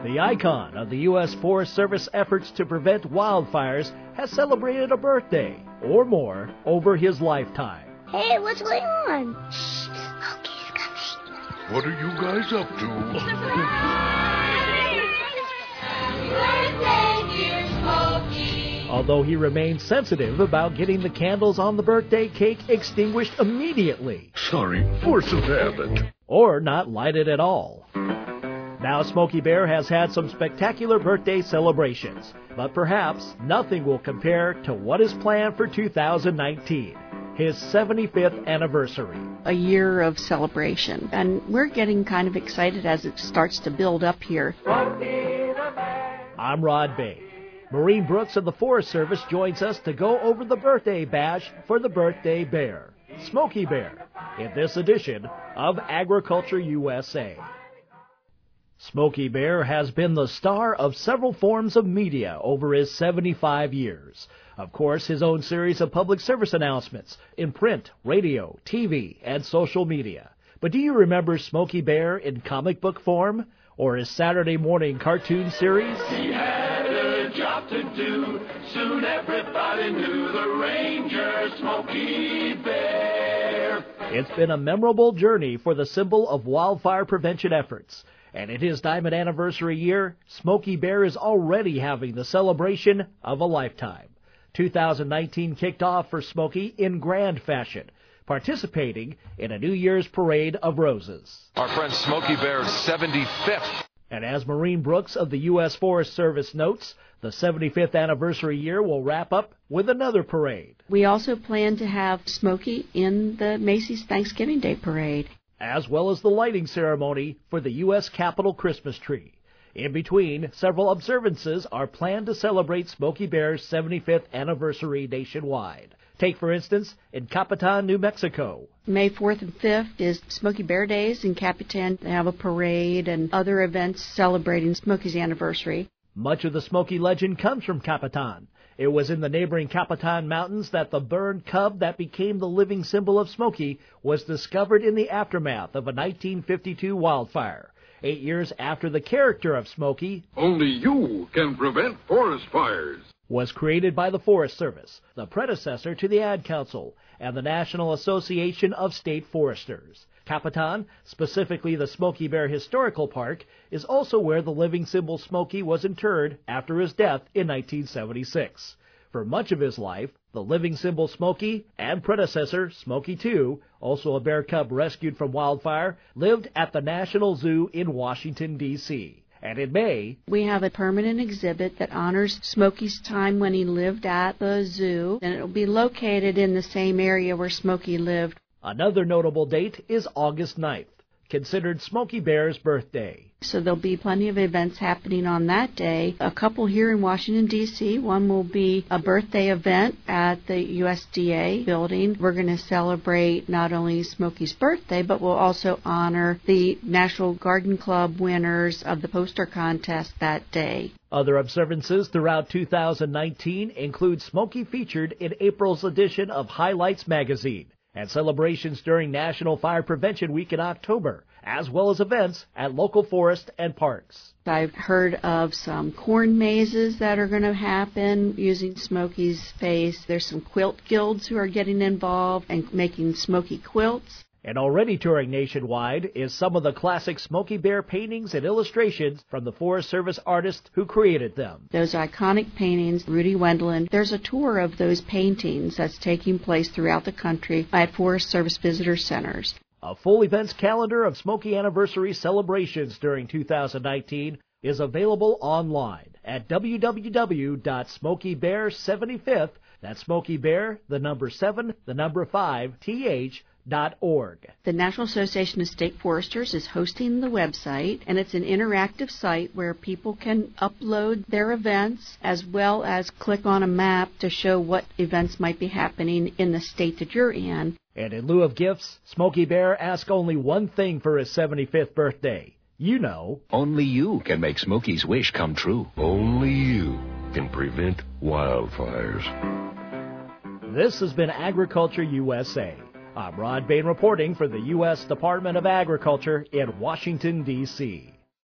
The icon of the U.S. Forest Service efforts to prevent wildfires has celebrated a birthday or more over his lifetime. Hey, what's going on? Shh, Smokey's coming. What are you guys up to? Birthday, dear Smokey. Although he remains sensitive about getting the candles on the birthday cake extinguished immediately. Sorry, force of habit. Or not lighted at all. Now Smokey Bear has had some spectacular birthday celebrations, but perhaps nothing will compare to what is planned for 2019, his 75th anniversary. A year of celebration, and we're getting kind of excited as it starts to build up here. I'm Rod Bay. Maureen Brooks of the Forest Service joins us to go over the birthday bash for the birthday bear, Smokey Bear, in this edition of Agriculture USA. Smokey Bear has been the star of several forms of media over his 75 years. Of course, his own series of public service announcements in print, radio, TV, and social media. But do you remember Smokey Bear in comic book form? Or his Saturday morning cartoon series? He had a job to do. Soon everybody knew the Ranger, Smokey Bear. It's been a memorable journey for the symbol of wildfire prevention efforts. And in his diamond anniversary year, Smokey Bear is already having the celebration of a lifetime. 2019 kicked off for Smokey in grand fashion, participating in a New Year's Parade of Roses. Our friend Smokey Bear's 75th. And as Maureen Brooks of the U.S. Forest Service notes, the 75th anniversary year will wrap up with another parade. We also plan to have Smokey in the Macy's Thanksgiving Day Parade, as well as the lighting ceremony for the U.S. Capitol Christmas tree. In between, several observances are planned to celebrate Smokey Bear's 75th anniversary nationwide. Take, for instance, in Capitan, New Mexico. May 4th and 5th is Smokey Bear Days in Capitan. They have a parade and other events celebrating Smokey's anniversary. Much of the Smokey legend comes from Capitan. It was in the neighboring Capitan Mountains that the burned cub that became the living symbol of Smokey was discovered in the aftermath of a 1952 wildfire. 8 years after the character of Smokey, Only you can prevent forest fires. Was created by the Forest Service, the predecessor to the Ad Council, and the National Association of State Foresters. Capitan, specifically the Smokey Bear Historical Park, is also where the living symbol Smokey was interred after his death in 1976. For much of his life, the living symbol Smokey and predecessor Smokey II, also a bear cub rescued from wildfire, lived at the National Zoo in Washington, D.C. And in May, we have a permanent exhibit that honors Smokey's time when he lived at the zoo, and it will be located in the same area where Smokey lived. Another notable date is August 9th, considered Smokey Bear's birthday. So there'll be plenty of events happening on that day. A couple here in Washington, D.C. One will be a birthday event at the USDA building. We're going to celebrate not only Smokey's birthday, but we'll also honor the National Garden Club winners of the poster contest that day. Other observances throughout 2019 include Smokey featured in April's edition of Highlights magazine, and celebrations during National Fire Prevention Week in October, as well as events at local forests and parks. I've heard of some corn mazes that are going to happen using Smokey's face. There's some quilt guilds who are getting involved and making Smokey quilts. And already touring nationwide is some of the classic Smokey Bear paintings and illustrations from the Forest Service artists who created them. Those iconic paintings, Rudy Wendelin. There's a tour of those paintings that's taking place throughout the country at Forest Service visitor centers. A full events calendar of Smokey anniversary celebrations during 2019 is available online at www.smokeybear75th, that's Smokey Bear, the number 7, the number 5, th.org. The National Association of State Foresters is hosting the website, and it's an interactive site where people can upload their events as well as click on a map to show what events might be happening in the state that you're in. And in lieu of gifts, Smokey Bear asked only one thing for his 75th birthday. You know. Only you can make Smokey's wish come true. Only you can prevent wildfires. This has been Agriculture USA. I'm Rod Bain reporting for the U.S. Department of Agriculture in Washington, D.C.